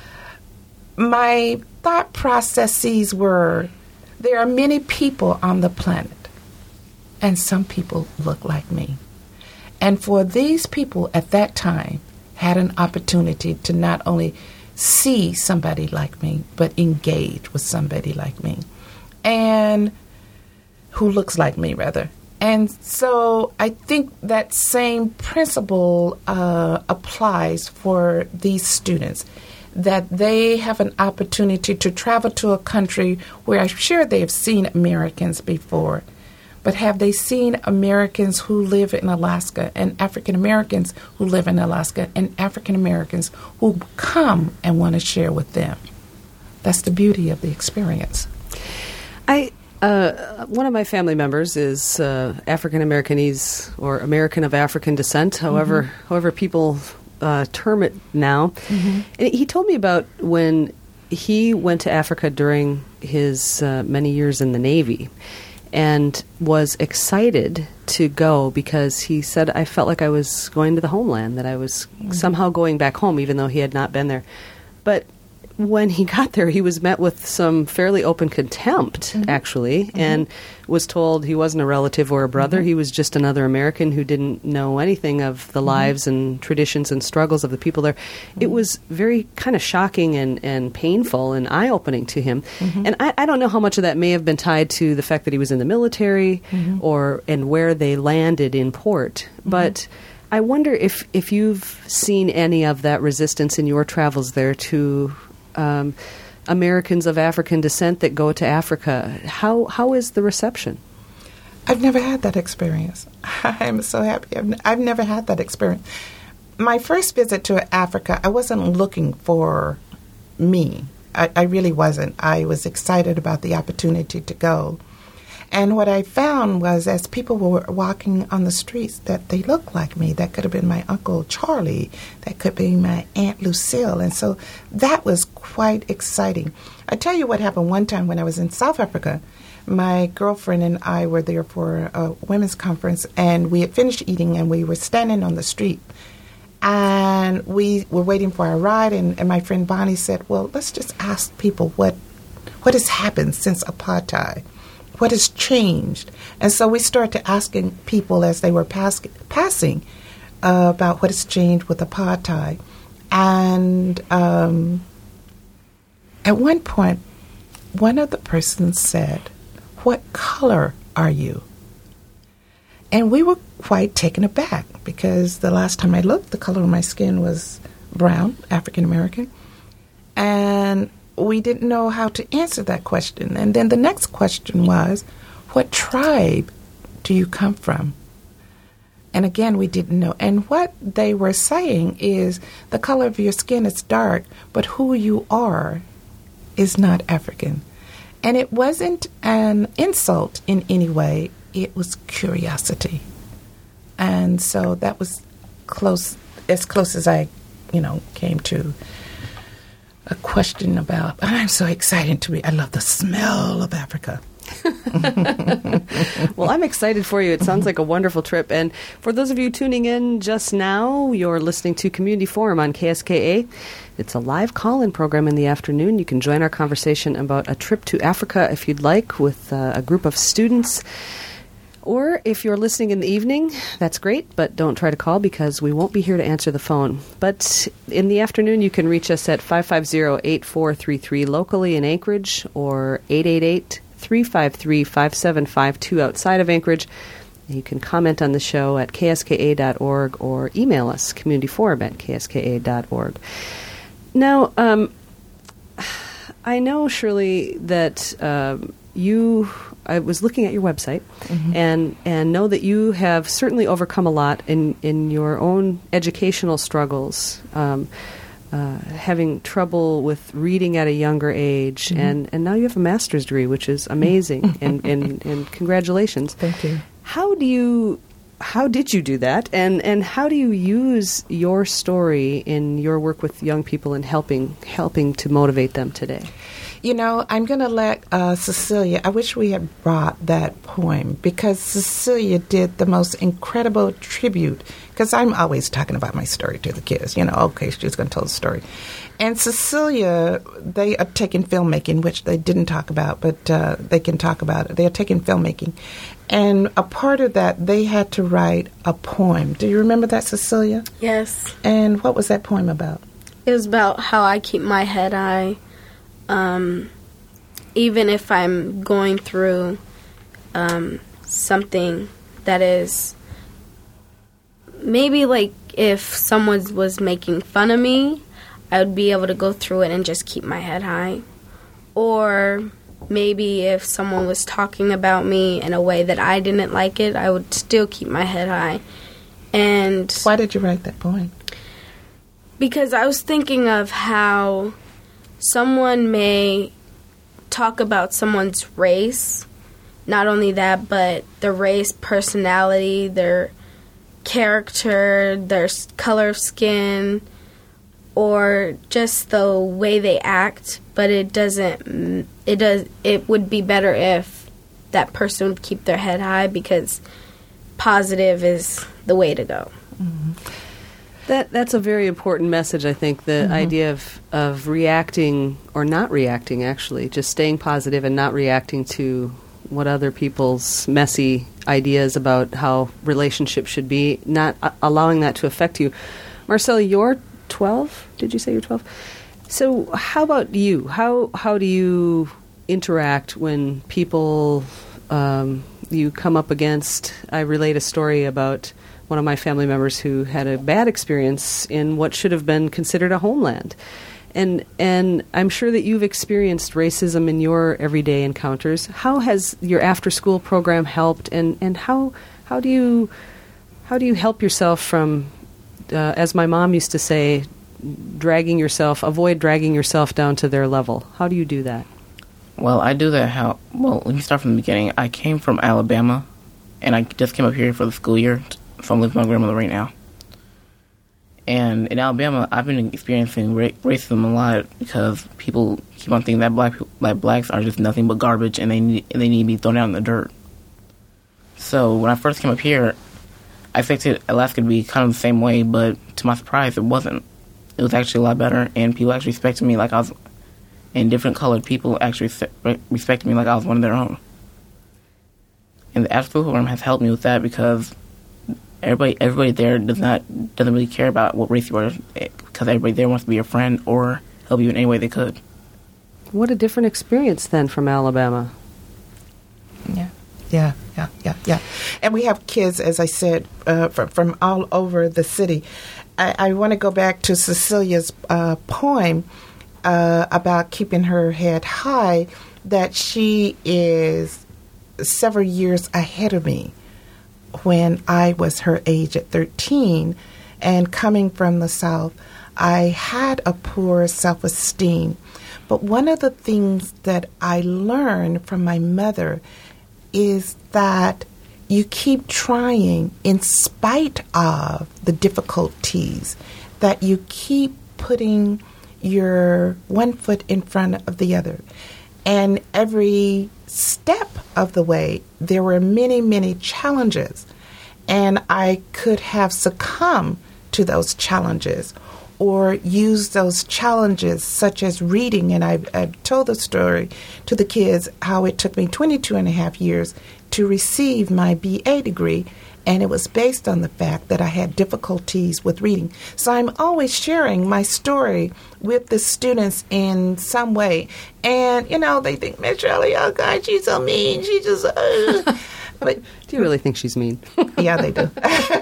My thought processes were, there are many people on the planet, and some people look like me. And for these people at that time had an opportunity to not only see somebody like me, but engage with somebody like me, and who looks like me, rather. And so I think that same principle uh, applies for these students, that they have an opportunity to travel to a country where I'm sure they have seen Americans before, but have they seen Americans who live in Alaska, and African Americans who live in Alaska, and African Americans who come and want to share with them? That's the beauty of the experience. I uh, one of my family members is uh, African Americanese or American of African descent, however mm-hmm. however people uh, term it now. Mm-hmm. And he told me about when he went to Africa during his uh, many years in the Navy, and was excited to go because he said, I felt like I was going to the homeland, that I was mm-hmm. somehow going back home, even though he had not been there. But when he got there, he was met with some fairly open contempt, mm-hmm. actually, mm-hmm. and was told he wasn't a relative or a brother. Mm-hmm. He was just another American who didn't know anything of the mm-hmm. lives and traditions and struggles of the people there. Mm-hmm. It was very kind of shocking and, and painful and eye-opening to him. Mm-hmm. And I, I don't know how much of that may have been tied to the fact that he was in the military mm-hmm. or and where they landed in port. Mm-hmm. But I wonder if, if you've seen any of that resistance in your travels there to Um, Americans of African descent that go to Africa. How how is the reception? I've never had that experience. I'm so happy. I've, n- I've never had that experience. My first visit to Africa, I wasn't looking for me. I, I really wasn't. I was excited about the opportunity to go. And what I found was, as people were walking on the streets, that they looked like me. That could have been my Uncle Charlie. That could be my Aunt Lucille. And so that was quite exciting. I tell you what happened one time when I was in South Africa. My girlfriend and I were there for a women's conference, and we had finished eating, and we were standing on the street. And we were waiting for our ride, and, and my friend Bonnie said, well, let's just ask people what what has happened since apartheid. What has changed? And so we started asking people as they were pass- passing uh, about what has changed with apartheid. And um, at one point, one of the persons said, what color are you? And we were quite taken aback because the last time I looked, the color of my skin was brown, African American. And we didn't know how to answer that question. And then the next question was, what tribe do you come from? And again, we didn't know. And what they were saying is the color of your skin is dark, but who you are is not African. And it wasn't an insult in any way. It was curiosity. And so that was close, as close as I, you know, came to a question about, I'm so excited to be, I love the smell of Africa. Well, I'm excited for you. It sounds like a wonderful trip. And for those of you tuning in just now, you're listening to Community Forum on K S K A. It's a live call-in program in the afternoon. You can join our conversation about a trip to Africa if you'd like with uh, a group of students. Or if you're listening in the evening, that's great, but don't try to call because we won't be here to answer the phone. But in the afternoon, you can reach us at five five zero, eight four three three locally in Anchorage or eight eight eight, three five three, five seven five two outside of Anchorage. You can comment on the show at k s k a dot org or email us, communityforum at k s k a dot org. Now, um, I know, Shirley, that um, you... I was looking at your website mm-hmm. and and know that you have certainly overcome a lot in, in your own educational struggles, um, uh, having trouble with reading at a younger age, mm-hmm. and, and now you have a master's degree, which is amazing, and, and, and congratulations. Thank you. How do you, how did you do that, and, and how do you use your story in your work with young people and helping helping to motivate them today? You know, I'm going to let uh, Cecilia, I wish we had brought that poem because Cecilia did the most incredible tribute, because I'm always talking about my story to the kids. You know, okay, she's going to tell the story. And Cecilia, they are taking filmmaking, which they didn't talk about, but uh, they can talk about it. They are taking filmmaking. And a part of that, they had to write a poem. Do you remember that, Cecilia? Yes. And what was that poem about? It was about how I keep my head high, um, even if I'm going through um, something that is maybe like if someone was making fun of me, I would be able to go through it and just keep my head high. Or maybe if someone was talking about me in a way that I didn't like it, I would still keep my head high. And why did you write that poem? Because I was thinking of how someone may talk about someone's race. Not only that, but their race, personality, their character, their color of skin, or just the way they act. But it doesn't. It does. It would be better if that person would keep their head high, because positive is the way to go. Mm-hmm. That that's a very important message, I think, the mm-hmm. idea of, of reacting or not reacting, actually, just staying positive and not reacting to what other people's messy ideas about how relationships should be, not uh, allowing that to affect you. Marcella, you're twelve? Did you say you're twelve? So how about you? How, how do you interact when people um, you come up against? I relate a story about one of my family members who had a bad experience in what should have been considered a homeland. And and I'm sure that you've experienced racism in your everyday encounters. How has your after-school program helped, and, and how how do you how do you help yourself from, uh, as my mom used to say, dragging yourself, avoid dragging yourself down to their level? How do you do that? Well, I do that how, well, let me start from the beginning. I came from Alabama, and I just came up here for the school year. So I'm living with my grandmother right now. And in Alabama, I've been experiencing ra- racism a lot because people keep on thinking that black like blacks are just nothing but garbage, and they need and they need to be thrown out in the dirt. So when I first came up here, I expected Alaska to be kind of the same way, but to my surprise, it wasn't. It was actually a lot better, and people actually respected me like I was, and different colored people actually respected me like I was one of their own. And the after-school program has helped me with that because Everybody, everybody there does not doesn't really care about what race you are, because everybody there wants to be your friend or help you in any way they could. What a different experience then from Alabama. Yeah, yeah, yeah, yeah, yeah. And we have kids, as I said, uh, from, from all over the city. I, I want to go back to Cecilia's uh, poem uh, about keeping her head high. That she is several years ahead of me. When I was her age at thirteen, and coming from the South, I had a poor self-esteem. But one of the things that I learned from my mother is that you keep trying in spite of the difficulties, that you keep putting your one foot in front of the other. And every step of the way, there were many, many challenges. And I could have succumbed to those challenges or use those challenges, such as reading. And I've, I've told the story to the kids how it took me twenty-two and a half years to receive my B A degree. And it was based on the fact that I had difficulties with reading. So I'm always sharing my story with the students in some way. And, you know, they think, Miss Shirley, oh, God, she's so mean. She just... Uh. But do you really think she's mean? Yeah, they do.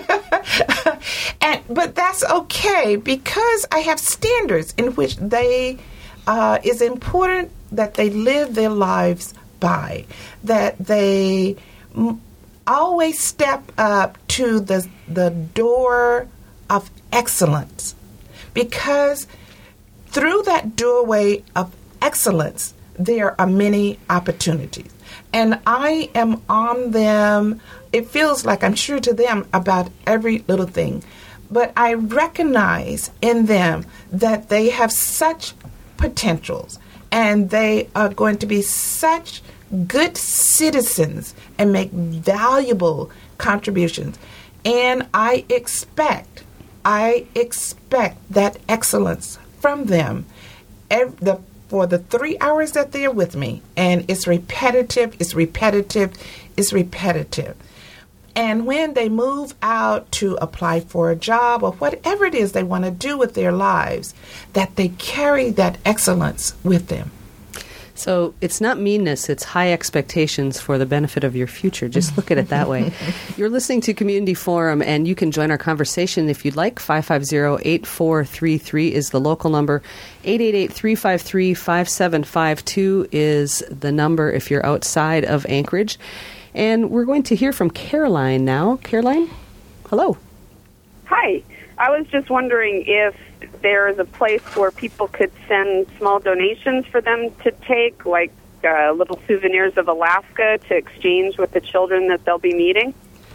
and But that's okay, because I have standards in which they... Uh, it's important that they live their lives by, that they... M- always step up to the the door of excellence, because through that doorway of excellence there are many opportunities, and I am on them. It feels like I'm sure to them about every little thing, but I recognize in them that they have such potentials, and they are going to be such good citizens and make valuable contributions. And I expect, I expect that excellence from them every, the, for the three hours that they're with me. And it's repetitive, it's repetitive, it's repetitive. And when they move out to apply for a job or whatever it is they want to do with their lives, that they carry that excellence with them. So it's not meanness, it's high expectations for the benefit of your future. Just look at it that way. You're listening to Community Forum, and you can join our conversation if you'd like. five five zero, eight four three three is the local number. eight eight eight, three five three, five seven five two is the number if you're outside of Anchorage. And we're going to hear from Caroline now. Caroline, hello. Hi. I was just wondering if there is a place where people could send small donations for them to take, like uh, little souvenirs of Alaska to exchange with the children that they'll be meeting.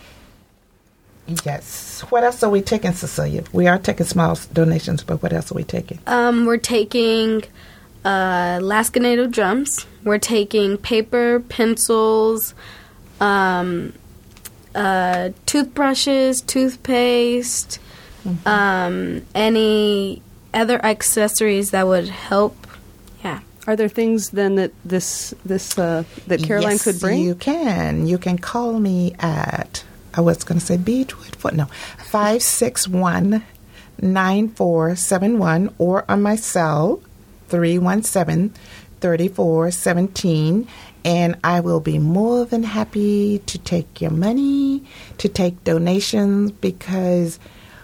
Yes. What else are we taking, Cecilia? We are taking small donations, but what else are we taking? Um, we're taking uh, Alaska Native drums. We're taking paper, pencils, um, uh, toothbrushes, toothpaste, mm-hmm. um, any other accessories that would help. Yeah. Are there things then that this this uh, that Caroline yes, could bring? You can. You can call me at, I was going to say Beechwood, what? No, five six one, nine four seven one, or on my cell, three one seven, three four one seven, and I will be more than happy to take your money, to take donations, because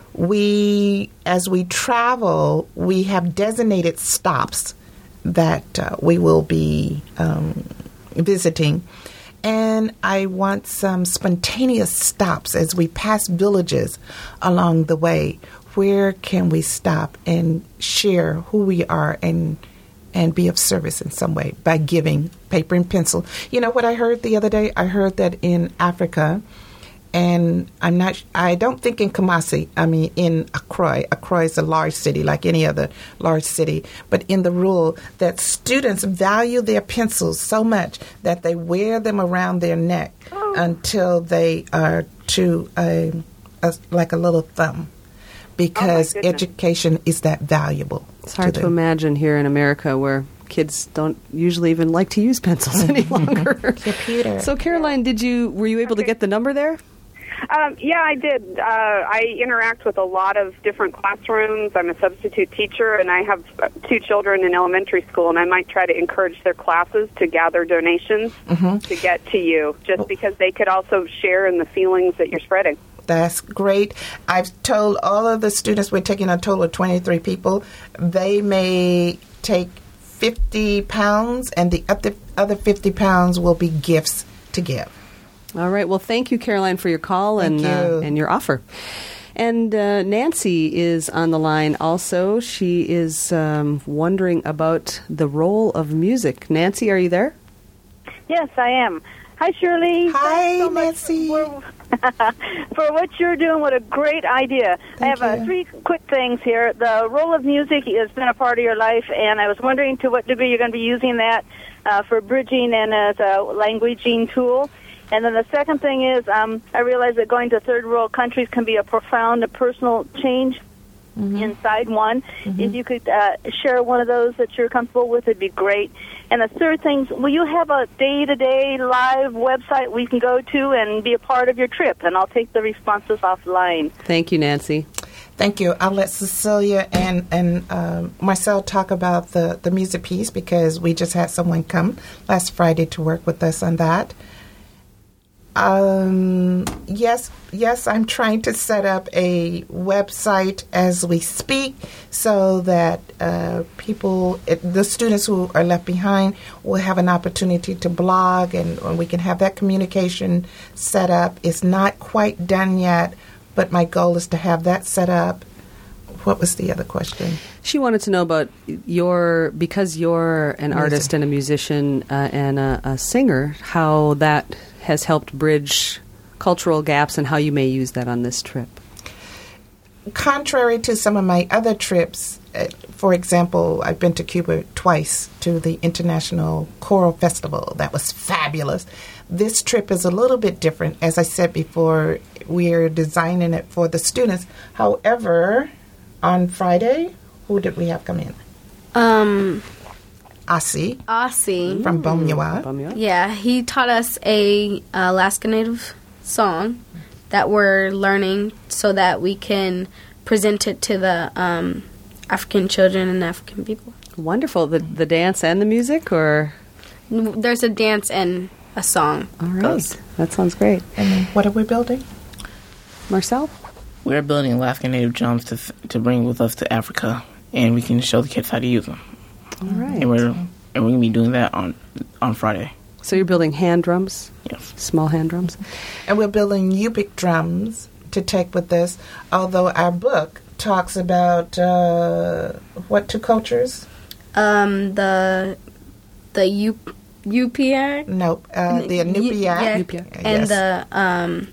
we, as we travel, we have designated stops that uh, we will be um, visiting. And I want some spontaneous stops as we pass villages along the way. Where can we stop and share who we are and and be of service in some way by giving paper and pencil? You know what I heard the other day? I heard that in Africa, and I'm not, I don't think in Kumasi, I mean in Accra. Accra is a large city like any other large city, but in the rural, that students value their pencils so much that they wear them around their neck oh. until they are to a, a, like a little thumb, because oh education is that valuable. It's hard to, to imagine here in America where kids don't usually even like to use pencils any longer. Computer. So, Caroline, did you were you able okay. to get the number there? Um, yeah, I did. Uh, I interact with a lot of different classrooms. I'm a substitute teacher, and I have two children in elementary school, and I might try to encourage their classes to gather donations mm-hmm. to get to you, just because they could also share in the feelings that you're spreading. That's great. I've told all of the students, we're taking a total of twenty-three people, they may take fifty pounds, and the other, other fifty pounds will be gifts to give. All right. Well, thank you, Caroline, for your call and, you. uh, and your offer. And uh, Nancy is on the line also. She is um, wondering about the role of music. Nancy, are you there? Yes, I am. Hi, Shirley. Hi, so Nancy. For, for what you're doing, what a great idea. Thank I have uh, three quick things here. The role of music has been a part of your life, and I was wondering to what degree you're going to be using that uh, for bridging and as a languaging tool. And then the second thing is, um, I realize that going to third world countries can be a profound and personal change mm-hmm. inside one. Mm-hmm. If you could uh, share one of those that you're comfortable with, it'd be great. And the third thing, will you have a day-to-day live website we can go to and be a part of your trip? And I'll take the responses offline. Thank you, Nancy. Thank you. I'll let Cecilia and, and um, Marcel talk about the, the music piece, because we just had someone come last Friday to work with us on that. Um, yes, yes, I'm trying to set up a website as we speak so that uh, people, it, the students who are left behind, will have an opportunity to blog, and, and we can have that communication set up. It's not quite done yet, but my goal is to have that set up. What was the other question? She wanted to know about your, because you're an Music. artist and a musician uh, and a, a singer, how that has helped bridge cultural gaps and how you may use that on this trip. Contrary to some of my other trips, uh, for example, I've been to Cuba twice to the International Choral Festival. That was fabulous. This trip is a little bit different. As I said before, we're designing it for the students. However, on Friday, who did we have come in? Um... Asi. Asi. From Bomyua. Yeah, he taught us a uh, Alaska Native song, that we're learning so that we can present it to the um, African children and African people. Wonderful. The the dance and the music, or? There's a dance and a song. All right. Goes. That sounds great. And then what are we building? Marcel? We're building Alaskan native drums to to bring with us to Africa, and we can show the kids how to use them. All right. And we're and we're gonna be doing that on on Friday. So you're building hand drums? Yes. Small hand drums? And we're building Yupik drums to take with us, although our book talks about uh, what two cultures? Um, the the U, Yupik. Nope, uh, the Inupiaq. Yeah, Inupiaq. and Yes. the um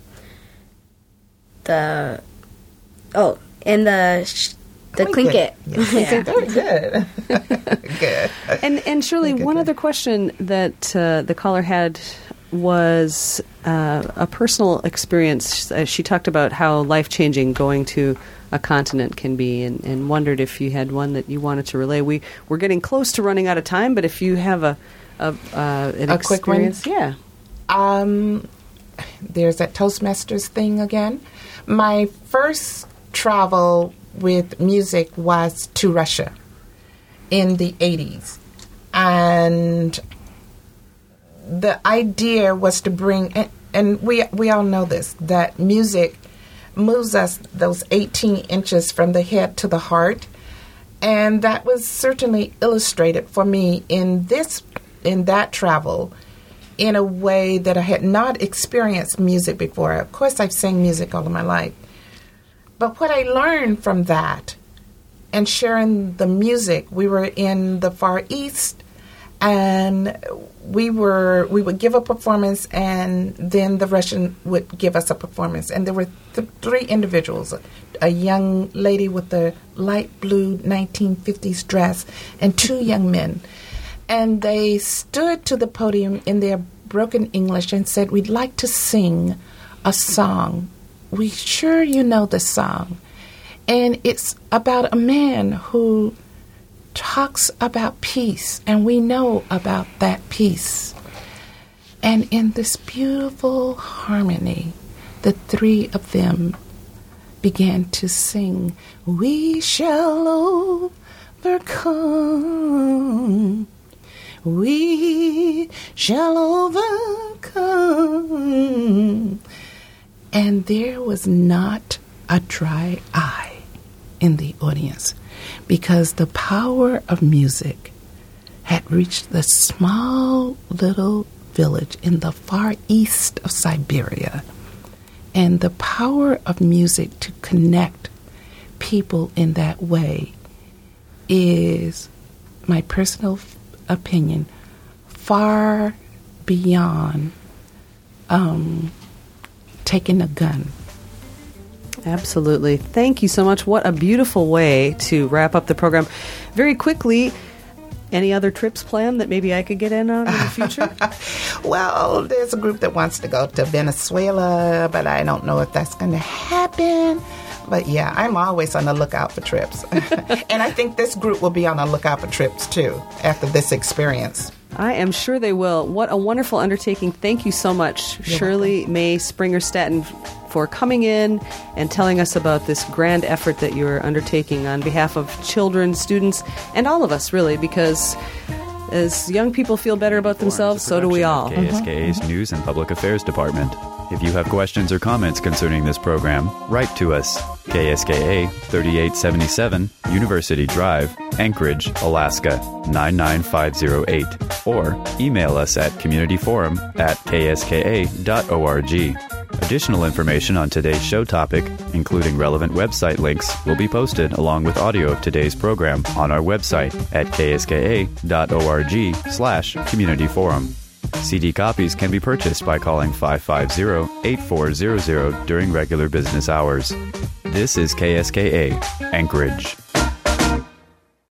the oh and the sh- the Tlingit. Yes. Yeah. Very good. Good. And and Shirley, Good, one good. other question that uh, the caller had was uh, a personal experience. Uh, she talked about how life-changing going to a continent can be, and, and wondered if you had one that you wanted to relay. We, we're getting close to running out of time, but if you have a, a, uh, an A quick one? experience. Yeah. Um, there's that Toastmasters thing again. My first travel with music was to Russia in the eighties. And the idea was to bring, and, and we we all know this, that music moves us those eighteen inches from the head to the heart. And that was certainly illustrated for me in this, in that travel, in a way that I had not experienced music before. Of course, I've sang music all of my life. But what I learned from that and sharing the music, we were in the Far East, and we were we would give a performance, and then the Russian would give us a performance. And there were th- three individuals, a, a young lady with a light blue nineteen fifties dress, and two young men. And they stood to the podium in their broken English and said, "We'd like to sing a song. We sure you know the song." And it's about a man who talks about peace, and we know about that peace. And in this beautiful harmony, the three of them began to sing, "We shall overcome. We shall overcome." And there was not a dry eye in the audience, because the power of music had reached the small little village in the far east of Siberia. And the power of music to connect people in that way is, my personal f- opinion, far beyond um, taking a gun. Absolutely. Thank you so much. What a beautiful way to wrap up the program. Very quickly, any other trips planned that maybe I could get in on in the future? Well, there's a group that wants to go to Venezuela, but I don't know if that's going to happen. But yeah, I'm always on the lookout for trips. And I think this group will be on the lookout for trips too after this experience. I am sure they will. What a wonderful undertaking. Thank you so much, You're Shirley welcome. May Springer-Staton, for coming in and telling us about this grand effort that you're undertaking on behalf of children, students, and all of us, really, because as young people feel better about themselves, so do we all. K S K A's News and Public Affairs Department. If you have questions or comments concerning this program, write to us. K S K A, thirty-eight seventy-seven University Drive, Anchorage, Alaska, nine nine five zero eight. Or email us at communityforum at k s k a dot org. Additional information on today's show topic, including relevant website links, will be posted along with audio of today's program on our website at k s k a dot org slash communityforum. C D copies can be purchased by calling five five zero, eight four zero zero during regular business hours. This is K S K A, Anchorage.